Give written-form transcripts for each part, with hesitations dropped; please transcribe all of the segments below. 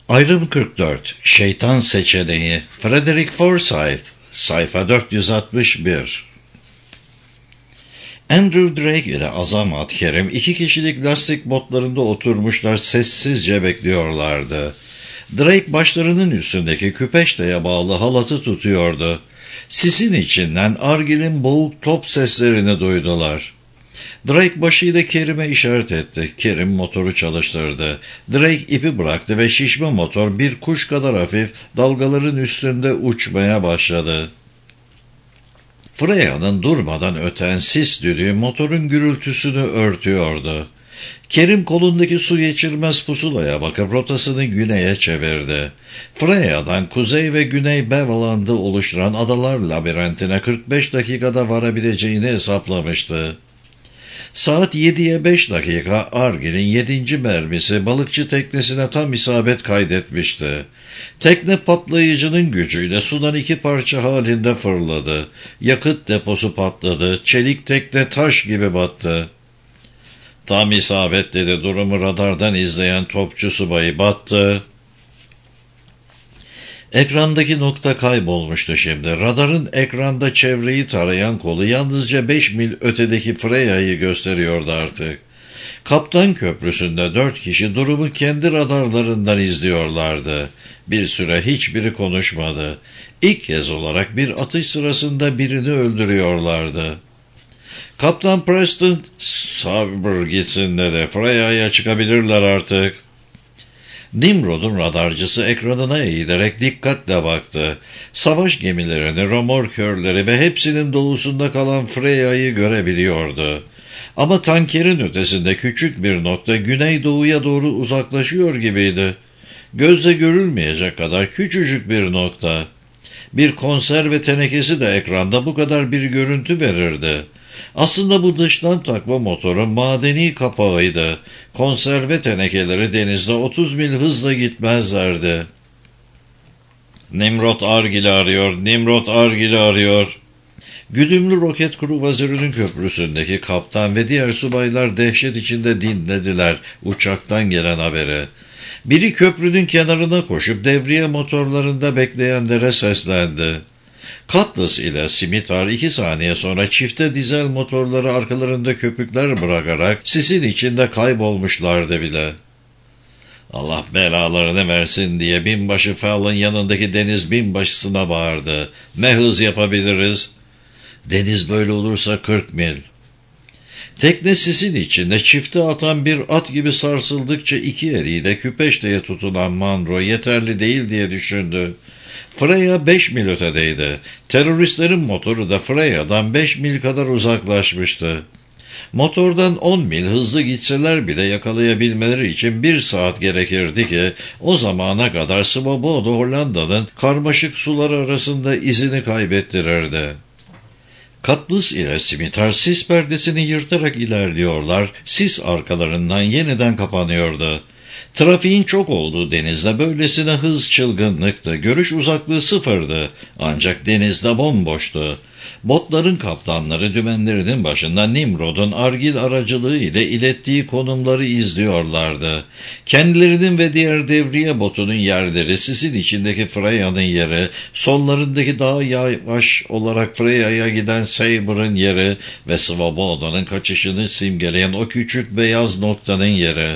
Ayrım 44. Şeytan Seçeneği. Frederick Forsyth. Sayfa 461. Andrew Drake ile Azamat Kerim 2 kişilik lastik botlarında oturmuşlar, sessizce bekliyorlardı. Drake başlarının üstündeki küpeşteye bağlı halatı tutuyordu. Sisin içinden Argil'in boğuk top seslerini duydular. Drake başıyla Kerim'e işaret etti. Kerim motoru çalıştırdı. Drake ipi bıraktı ve şişme motor bir kuş kadar hafif dalgaların üstünde uçmaya başladı. Freya'nın durmadan öten sis düdüğü motorun gürültüsünü örtüyordu. Kerim kolundaki su geçirmez pusulaya bakıp rotasını güneye çevirdi. Freya'dan kuzey ve güney Beveland'ı oluşturan adalar labirentine 45 dakikada varabileceğini hesaplamıştı. Saat 7'ye 5 dakika Argil'in 7. mermisi balıkçı teknesine tam isabet kaydetmişti. Tekne patlayıcının gücüyle sudan 2 parça halinde fırladı. Yakıt deposu patladı. Çelik tekne taş gibi battı. Tam isabet dedi durumu radardan izleyen topçu subayı. Battı. Ekrandaki nokta kaybolmuştu şimdi. Radarın ekranda çevreyi tarayan kolu yalnızca 5 mil ötedeki Freya'yı gösteriyordu artık. Kaptan köprüsünde 4 kişi durumu kendi radarlarından izliyorlardı. Bir süre hiçbiri konuşmadı. İlk kez olarak bir atış sırasında birini öldürüyorlardı. Kaptan Preston, "Sabır gitsin" dedi. "Freya'ya çıkabilirler artık." Nimrod'un radarcısı ekranına eğilerek dikkatle baktı. Savaş gemilerini, romorkörleri ve hepsinin doğusunda kalan Freya'yı görebiliyordu. Ama tankerin ötesinde küçük bir nokta güneydoğuya doğru uzaklaşıyor gibiydi. Gözle görülmeyecek kadar küçücük bir nokta. Bir konserve tenekesi de ekranda bu kadar bir görüntü verirdi. Aslında bu dıştan takma motorun madeni kapağıydı. Konserve tenekeleri denizde 30 mil hızla gitmezlerdi. "Nimrod Argil'i arıyor, Nimrod Argil'i arıyor." Güdümlü roket kruvazörünün köprüsündeki kaptan ve diğer subaylar dehşet içinde dinlediler uçaktan gelen haberi. Biri köprünün kenarına koşup devriye motorlarında bekleyenlere seslendi. Cutlass ile Scimitar 2 saniye sonra çifte dizel motorları arkalarında köpükler bırakarak sisin içinde kaybolmuşlardı bile. "Allah belalarını versin" diye binbaşı Fallon yanındaki deniz binbaşısına bağırdı. "Ne hız yapabiliriz?" "Deniz böyle olursa 40 mil. Tekne sisin içinde çifte atan bir at gibi sarsıldıkça iki eliyle küpeşteye tutunan Monroe yeterli değil diye düşündü. Freya 5 mil ötedeydi. Teröristlerin motoru da Freya'dan 5 mil kadar uzaklaşmıştı. Motordan 10 mil hızlı gitseler bile yakalayabilmeleri için 1 saat gerekirdi ki o zamana kadar Svoboda Hollanda'nın karmaşık sular arasında izini kaybettirirdi. Cutlass ile Scimitar sis perdesini yırtarak ilerliyorlar, sis arkalarından yeniden kapanıyordu. Trafiğin çok olduğu denizde böylesine hız çılgınlıktı. Görüş uzaklığı sıfırdı. Ancak denizde bomboştu. Botların kaptanları dümenlerinin başında Nimrod'un Argil aracılığı ile ilettiği konumları izliyorlardı. Kendilerinin ve diğer devriye botunun yerleri, sisin içindeki Freya'nın yeri, sollarındaki daha yavaş olarak Freya'ya giden Saber'ın yeri ve Svoboda'nın kaçışını simgeleyen o küçük beyaz noktanın yeri.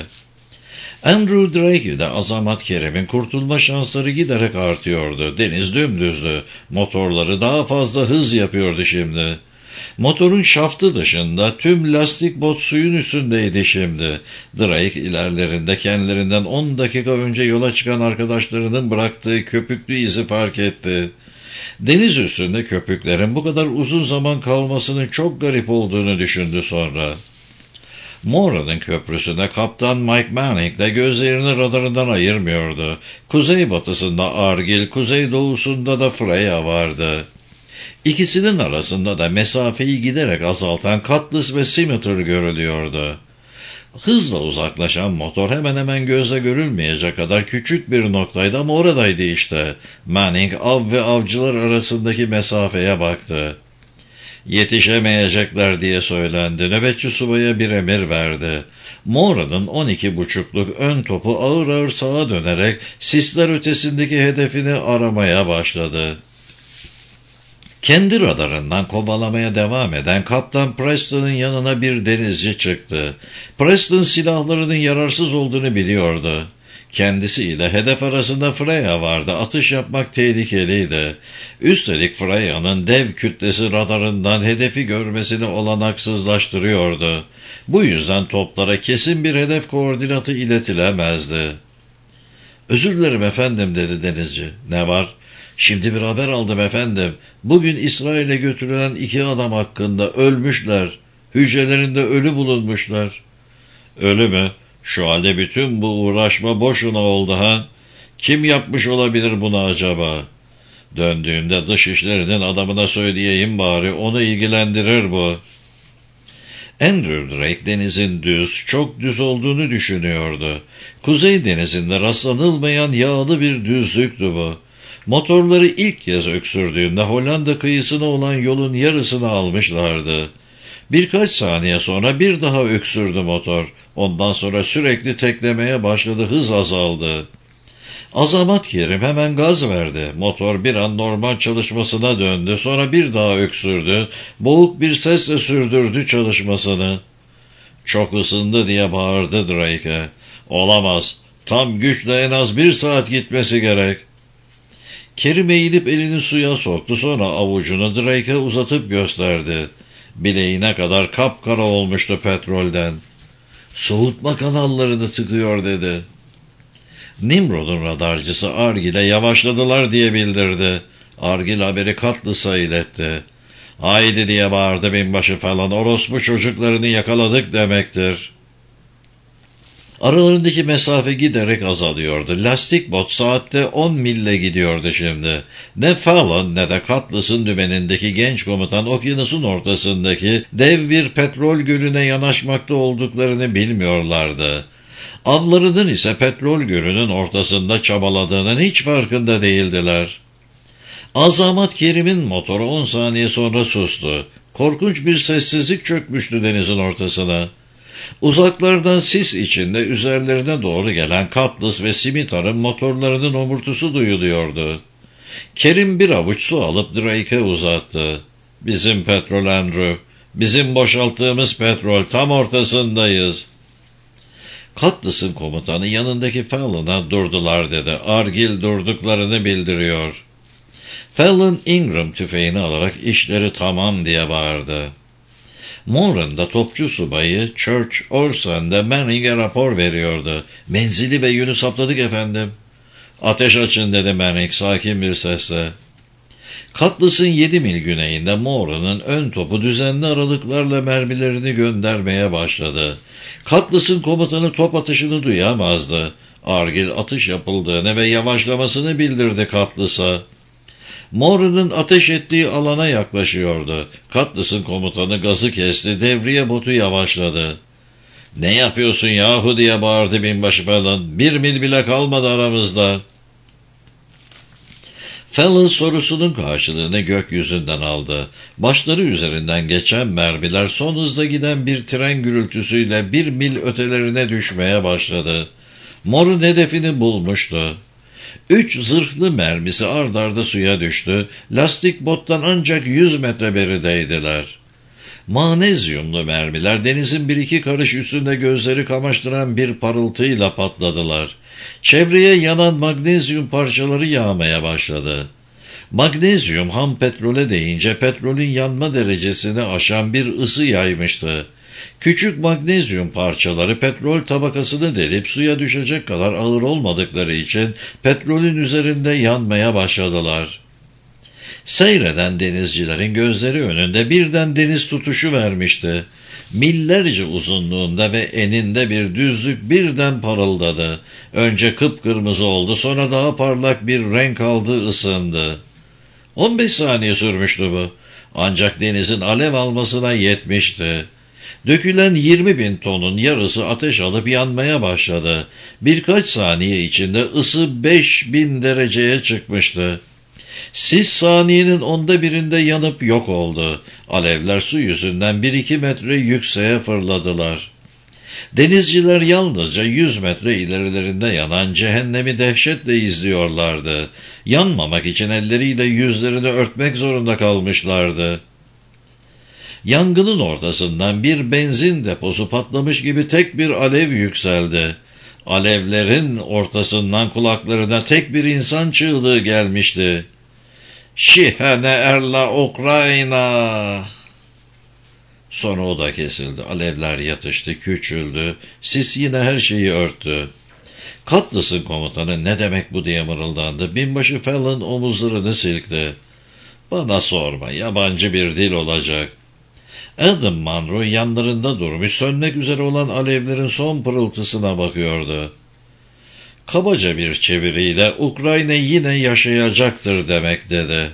Andrew Drake ile Azamat Kerim'in kurtulma şansları giderek artıyordu. Deniz dümdüzdü. Motorları daha fazla hız yapıyordu şimdi. Motorun şaftı dışında tüm lastik bot suyun üstündeydi şimdi. Drake ilerlerinde kendilerinden 10 dakika önce yola çıkan arkadaşlarının bıraktığı köpüklü izi fark etti. Deniz üstünde köpüklerin bu kadar uzun zaman kalmasının çok garip olduğunu düşündü sonra. Mora'nın köprüsünde kaptan Mike Manning de gözlerini radarından ayırmıyordu. Kuzeybatısında Argil, kuzeydoğusunda da Freya vardı. İkisinin arasında da mesafeyi giderek azaltan Cutlass ve Scimitar görülüyordu. Hızla uzaklaşan motor hemen hemen gözle görülmeyecek kadar küçük bir noktaydı ama oradaydı işte. Manning av ve avcılar arasındaki mesafeye baktı. Yetişemeyecekler diye söylendi. Nöbetçi subaya bir emir verdi. Mora'nın 12,5'luk ön topu ağır ağır sağa dönerek sisler ötesindeki hedefini aramaya başladı. Kendi radarından kovalamaya devam eden Kaptan Preston'ın yanına bir denizci çıktı. Preston silahlarının yararsız olduğunu biliyordu. Kendisiyle hedef arasında Freya vardı. Atış yapmak tehlikeliydi. Üstelik Freya'nın dev kütlesi radarından hedefi görmesini olanaksızlaştırıyordu. Bu yüzden toplara kesin bir hedef koordinatı iletilemezdi. "Özür dilerim efendim," dedi denizci. "Ne var?" "Şimdi bir haber aldım efendim. Bugün İsrail'e götürülen 2 adam hakkında ölmüşler. Hücrelerinde ölü bulunmuşlar." "Ölü mü? Şu halde bütün bu uğraşma boşuna oldu ha? Kim yapmış olabilir bunu acaba? Döndüğünde dışişlerinin adamına söyleyeyim bari, onu ilgilendirir bu." Andrew Drake denizin çok düz olduğunu düşünüyordu. Kuzey denizinde rastlanılmayan yağlı bir düzlüktü bu. Motorları ilk kez öksürdüğünde Hollanda kıyısına olan yolun yarısını almışlardı. Birkaç saniye sonra bir daha öksürdü motor. Ondan sonra sürekli teklemeye başladı, hız azaldı. Azamat Kerim hemen gaz verdi. Motor bir an normal çalışmasına döndü. Sonra bir daha öksürdü. Boğuk bir sesle sürdürdü çalışmasını. "Çok ısındı," diye bağırdı Drake'e. "Olamaz. Tam güçle en az 1 saat gitmesi gerek." Kerim eğilip elini suya soktu. Sonra avucunu Drake'e uzatıp gösterdi. Bileğine kadar kapkara olmuştu petrolden. "Soğutma kanallarını tıkıyor," dedi. Nimrod'un radarcısı Argil'e "Yavaşladılar," diye bildirdi. Argil haberi Cutlass'a iletti. "Haydi," diye bağırdı binbaşı falan, "orospu çocuklarını yakaladık demektir." Aralarındaki mesafe giderek azalıyordu. Lastik bot saatte 10 mille gidiyordu şimdi. Ne Fallon ne de Cutlass'ın dümenindeki genç komutan okyanusun ortasındaki dev bir petrol gölüne yanaşmakta olduklarını bilmiyorlardı. Avlarının ise petrol gölünün ortasında çabaladığının hiç farkında değildiler. Azamat Kerim'in motoru 10 saniye sonra sustu. Korkunç bir sessizlik çökmüştü denizin ortasına. Uzaklardan sis içinde üzerlerine doğru gelen Cutlass ve Scimitar'ın motorlarının homurtusu duyuluyordu. Kerim bir avuç su alıp Drake'e uzattı. "Bizim petrol Andrew. Bizim boşalttığımız petrol, tam ortasındayız." Cutlass'ın komutanı yanındaki Fallon'a "Durdular," dedi. Argil durduklarını bildiriyor. Fallon Ingram tüfeğini alarak "İşleri tamam," diye bağırdı. Moran'da topçu subayı Church Orson'da Manning'e rapor veriyordu. "Menzili ve yönü sapladık efendim." "Ateş açın," dedi Manning sakin bir sesle. Cutlass'ın 7 mil güneyinde Moran'ın ön topu düzenli aralıklarla mermilerini göndermeye başladı. Cutlass'ın komutanı top atışını duyamazdı. Argil atış yapıldığını ve yavaşlamasını bildirdi Cutlass'a. Moran'ın ateş ettiği alana yaklaşıyordu. Cutlass'ın komutanı gazı kesti, devriye botu yavaşladı. "Ne yapıyorsun yahu?" diye bağırdı binbaşı Fallon. 1 mil bile kalmadı aramızda." Fallon sorusunun karşılığını gökyüzünden aldı. Başları üzerinden geçen mermiler son hızla giden bir tren gürültüsüyle 1 mil ötelerine düşmeye başladı. Mor'un hedefini bulmuştu. 3 zırhlı mermisi ard arda suya düştü. Lastik bottan ancak 100 metre berideydiler. Magnezyumlu mermiler denizin 1-2 karış üstünde gözleri kamaştıran bir parıltıyla patladılar. Çevreye yanan magnezyum parçaları yağmaya başladı. Magnezyum ham petrole değince petrolün yanma derecesini aşan bir ısı yaymıştı. Küçük magnezyum parçaları petrol tabakasını delip suya düşecek kadar ağır olmadıkları için petrolün üzerinde yanmaya başladılar. Seyreden denizcilerin gözleri önünde birden deniz tutuşu vermişti. Millerce uzunluğunda ve eninde bir düzlük birden parıldadı. Önce kıpkırmızı oldu, sonra daha parlak bir renk aldı, ısındı. 15 saniye sürmüştü bu. Ancak denizin alev almasına yetmişti. Dökülen 20.000 tonun yarısı ateş alıp yanmaya başladı. Birkaç saniye içinde ısı 5.000 dereceye çıkmıştı. Sis saniyenin 1/10'inde yanıp yok oldu. Alevler su yüzünden 1-2 metre yükseğe fırladılar. Denizciler yalnızca 100 metre ilerilerinde yanan cehennemi dehşetle izliyorlardı. Yanmamak için elleriyle yüzlerini örtmek zorunda kalmışlardı. Yangının ortasından bir benzin deposu patlamış gibi tek bir alev yükseldi. Alevlerin ortasından kulaklarına tek bir insan çığlığı gelmişti. "Şihane erla Ukrayna!" Sonra o da kesildi. Alevler yatıştı, küçüldü. Sis yine her şeyi örttü. "Katlas'ın komutanı ne demek bu?" diye mırıldandı. Binbaşı Fallon omuzlarını silkti. "Bana sorma, yabancı bir dil olacak." Adam Monroe yanlarında durmuş, sönmek üzere olan alevlerin son pırıltısına bakıyordu. Kabaca bir çeviriyle "Ukrayna yine yaşayacaktır" demek dedi.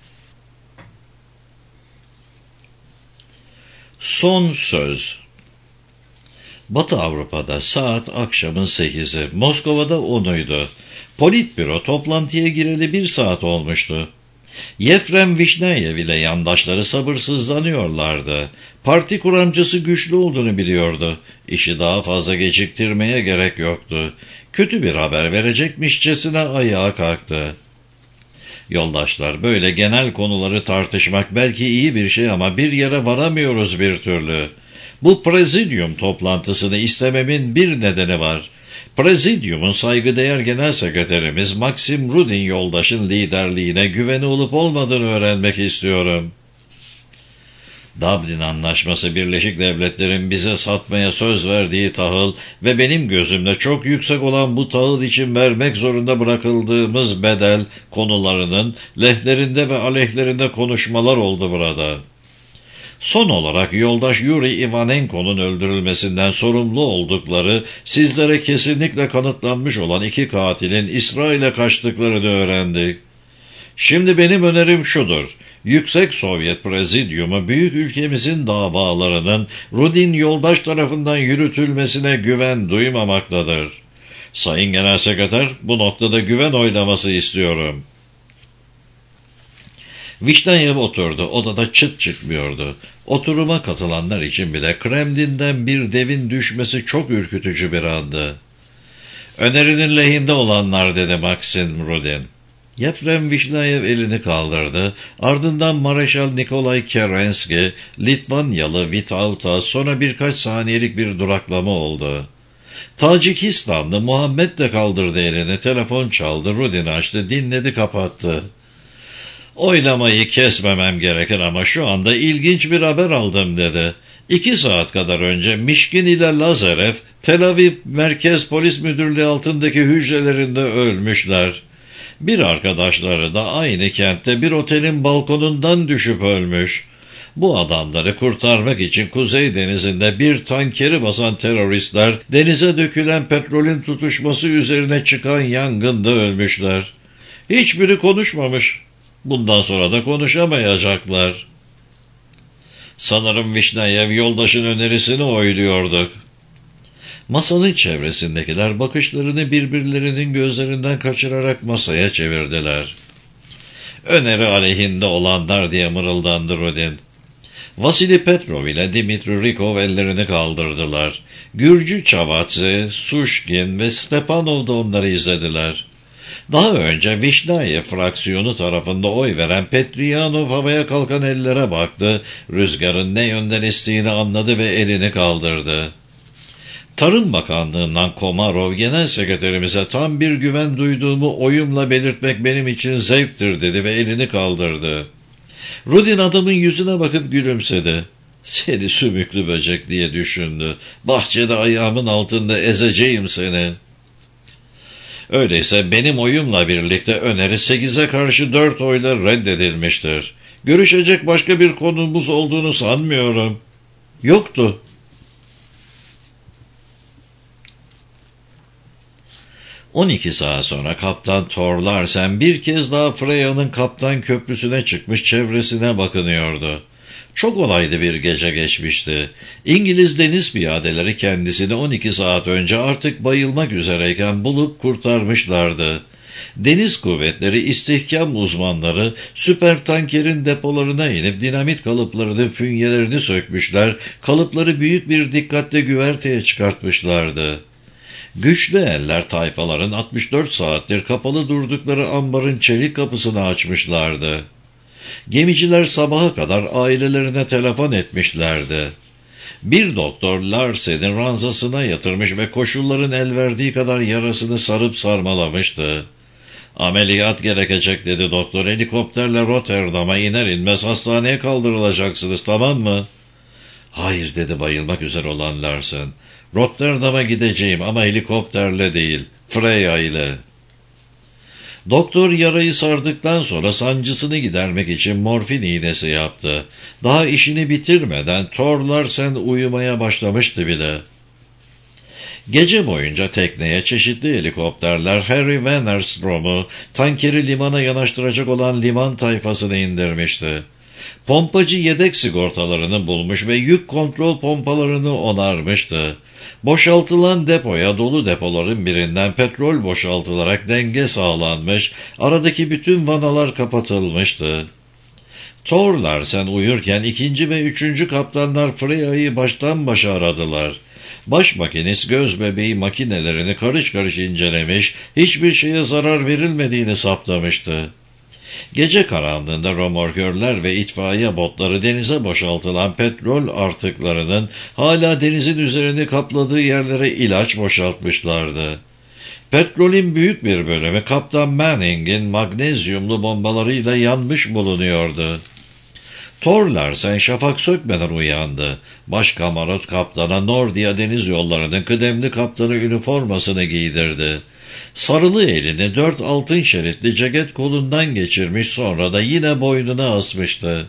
Son söz. Batı Avrupa'da saat akşamın 8'i, Moskova'da 10'uydu. Politbüro toplantıya gireli 1 saat olmuştu. Yefrem Vişneyev ile yandaşları sabırsızlanıyorlardı. Parti kuramcısı güçlü olduğunu biliyordu. İşi daha fazla geciktirmeye gerek yoktu. Kötü bir haber verecekmişçesine ayağa kalktı. "Yoldaşlar, böyle genel konuları tartışmak belki iyi bir şey ama bir yere varamıyoruz bir türlü. Bu prezidyum toplantısını istememin bir nedeni var. Prezidyumun saygıdeğer genel sekreterimiz Maxim Rudin yoldaşın liderliğine güveni olup olmadığını öğrenmek istiyorum. Dublin Anlaşması, Birleşik Devletler'in bize satmaya söz verdiği tahıl ve benim gözümde çok yüksek olan bu tahıl için vermek zorunda bırakıldığımız bedel konularının lehlerinde ve aleyhlerinde konuşmalar oldu burada. Son olarak yoldaş Yuri Ivanenko'nun öldürülmesinden sorumlu oldukları, sizlere kesinlikle kanıtlanmış olan 2 katilin İsrail'e kaçtıklarını öğrendik. Şimdi benim önerim şudur: Yüksek Sovyet Prezidyumu büyük ülkemizin davalarının Rudin yoldaş tarafından yürütülmesine güven duymamaktadır. Sayın Genel Sekreter, bu noktada güven oylaması istiyorum. Vişneyev oturdu. Odada çıt çıkmıyordu. Oturuma katılanlar için bile Kremlin'den bir devin düşmesi çok ürkütücü bir andı. "Önerinin lehinde olanlar," dedi Maxim Rudin. Yefrem Vişneyev elini kaldırdı. Ardından Mareşal Nikolay Kerenski, Litvanyalı Vitauta, sonra birkaç saniyelik bir duraklama oldu. Tacikistanlı Muhammed de kaldırdı elini. Telefon çaldı. Rudin açtı, dinledi, kapattı. "Oylamayı kesmemem gerekir ama şu anda ilginç bir haber aldım," dedi. 2 saat kadar önce Mişkin ile Lazarev, Tel Aviv Merkez Polis Müdürlüğü altındaki hücrelerinde ölmüşler. Bir arkadaşları da aynı kentte bir otelin balkonundan düşüp ölmüş. Bu adamları kurtarmak için Kuzey Denizi'nde bir tankeri basan teröristler, denize dökülen petrolün tutuşması üzerine çıkan yangında ölmüşler. Hiçbiri konuşmamış. Bundan sonra da konuşamayacaklar. Sanırım Vişneyev yoldaşın önerisini oyluyorduk. Masanın çevresindekiler bakışlarını birbirlerinin gözlerinden kaçırarak masaya çevirdiler. "Öneri aleyhinde olanlar," diye mırıldandı Rudin. Vasili Petrov ile Dimitri Rikov ellerini kaldırdılar. Gürcü Çavatse, Suşkin ve Stepanov da onları izlediler. Daha önce Vişneyev fraksiyonu tarafında oy veren Petriyanov havaya kalkan ellere baktı, rüzgarın ne yönden estiğini anladı ve elini kaldırdı. Tarım Bakanlığı'ndan Komarov, "Genel Sekreterimize tam bir güven duyduğumu oyumla belirtmek benim için zevktir," dedi ve elini kaldırdı. Rudin adamın yüzüne bakıp gülümsedi. "Seni sümüklü böcek," diye düşündü. "Bahçede ayağımın altında ezeceğim seni." Öyleyse benim oyumla birlikte öneri 8'e karşı 4 oyla reddedilmiştir. Görüşecek başka bir konumuz olduğunu sanmıyorum. Yoktu. "12 saat sonra Kaptan Thor Larsen bir kez daha Freya'nın Kaptan Köprüsü'ne çıkmış, çevresine bakınıyordu. Çok olaylı bir gece geçmişti. İngiliz deniz piyadeleri kendisini 12 saat önce artık bayılmak üzereyken bulup kurtarmışlardı. Deniz kuvvetleri istihkam uzmanları süper tankerin depolarına inip dinamit kalıplarının fünyelerini sökmüşler, kalıpları büyük bir dikkatle güverteye çıkartmışlardı. Güçlü eller tayfaların 64 saattir kapalı durdukları ambarın çelik kapısını açmışlardı. Gemiciler sabaha kadar ailelerine telefon etmişlerdi. Bir doktor Larsen'i ranzasına yatırmış ve koşulların el verdiği kadar yarasını sarıp sarmalamıştı. "Ameliyat gerekecek," dedi doktor. "Helikopterle Rotterdam'a iner inmez hastaneye kaldırılacaksınız, tamam mı?" "Hayır," dedi bayılmak üzere olan Larsen. "Rotterdam'a gideceğim ama helikopterle değil, Freya ile." Doktor yarayı sardıktan sonra sancısını gidermek için morfin iğnesi yaptı. Daha işini bitirmeden Thor Larsen uyumaya başlamıştı bile. Gece boyunca tekneye çeşitli helikopterler Harry Wennerstrom'u tankeri limana yanaştıracak olan liman tayfasını indirmişti. Pompacı yedek sigortalarını bulmuş ve yük kontrol pompalarını onarmıştı. Boşaltılan depoya dolu depoların birinden petrol boşaltılarak denge sağlanmış, aradaki bütün vanalar kapatılmıştı. Thor Larsen uyurken 2. ve 3. kaptanlar Freya'yı baştan başa aradılar. Baş makinist göz bebeği makinelerini karış karış incelemiş, hiçbir şeye zarar verilmediğini saptamıştı. Gece karanlığında römorkörler ve itfaiye botları denize boşaltılan petrol artıklarının hala denizin üzerini kapladığı yerlere ilaç boşaltmışlardı. Petrolün büyük bir bölümü Kaptan Manning'in magnezyumlu bombalarıyla yanmış bulunuyordu. Thor Larsen şafak sökmeden uyandı. Başkamarot kaptana Nordia Deniz Yolları'nın kıdemli kaptanı üniformasını giydirdi. Sarılı elini 4 altın şeritli ceket kolundan geçirmiş, sonra da yine boynuna asmıştı.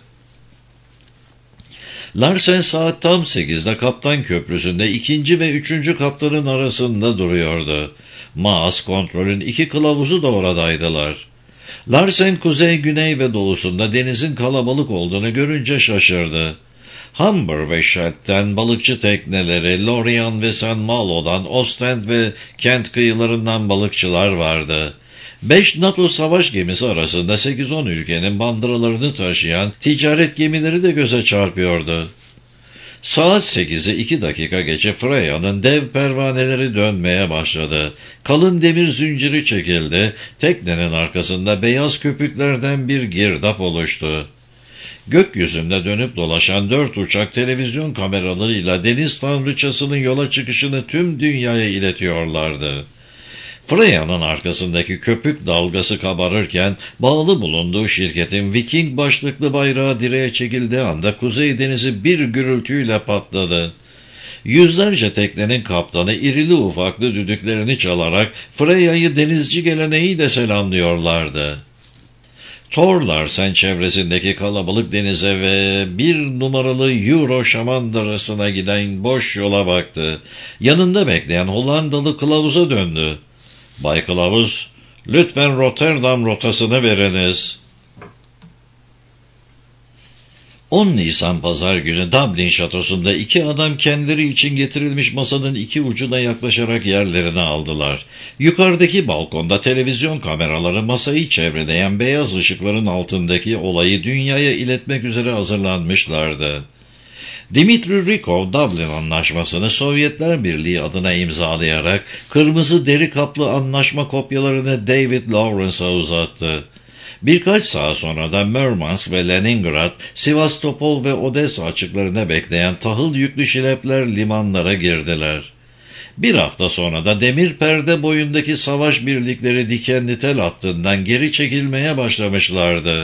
Larsen saat tam 8'de kaptan köprüsünde 2. ve 3. kaptanın arasında duruyordu. Maas kontrolün 2 kılavuzu da oradaydılar. Larsen kuzey, güney ve doğusunda denizin kalabalık olduğunu görünce şaşırdı. Hamburg ve Schett'ten balıkçı tekneleri, Lorient ve St. Malo'dan, Ostend ve Kent kıyılarından balıkçılar vardı. 5 NATO savaş gemisi arasında 8-10 ülkenin bandıralarını taşıyan ticaret gemileri de göze çarpıyordu. Saat 8'i 2 dakika geçe Freya'nın dev pervaneleri dönmeye başladı. Kalın demir zinciri çekildi. Teknenin arkasında beyaz köpüklerden bir girdap oluştu. Gökyüzünde dönüp dolaşan 4 uçak televizyon kameralarıyla deniz tanrıçasının yola çıkışını tüm dünyaya iletiyorlardı. Freya'nın arkasındaki köpük dalgası kabarırken bağlı bulunduğu şirketin Viking başlıklı bayrağı direğe çekildiği anda Kuzey Denizi bir gürültüyle patladı. Yüzlerce teknenin kaptanı irili ufaklı düdüklerini çalarak Freya'yı denizci geleneğiyle selamlıyorlardı. Thor Larsen çevresindeki kalabalık denize ve 1 numaralı Euro şamandırasına giden boş yola baktı. Yanında bekleyen Hollandalı kılavuza döndü. "Bay Kılavuz, lütfen Rotterdam rotasını veriniz." 10 Nisan pazar günü Dublin şatosunda 2 adam kendileri için getirilmiş masanın 2 ucuna yaklaşarak yerlerini aldılar. Yukarıdaki balkonda televizyon kameraları masayı çevreleyen beyaz ışıkların altındaki olayı dünyaya iletmek üzere hazırlanmışlardı. Dimitri Rykov, Dublin Anlaşması'nı Sovyetler Birliği adına imzalayarak kırmızı deri kaplı anlaşma kopyalarını David Lawrence'a uzattı. Birkaç saat sonra da Murmansk ve Leningrad, Sivastopol ve Odessa açıklarına bekleyen tahıl yüklü şilepler limanlara girdiler. Bir hafta sonra da demir perde boyundaki savaş birlikleri dikenli tel hattından geri çekilmeye başlamışlardı.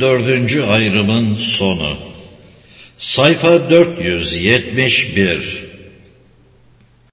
44. ayrımın sonu. Sayfa 471.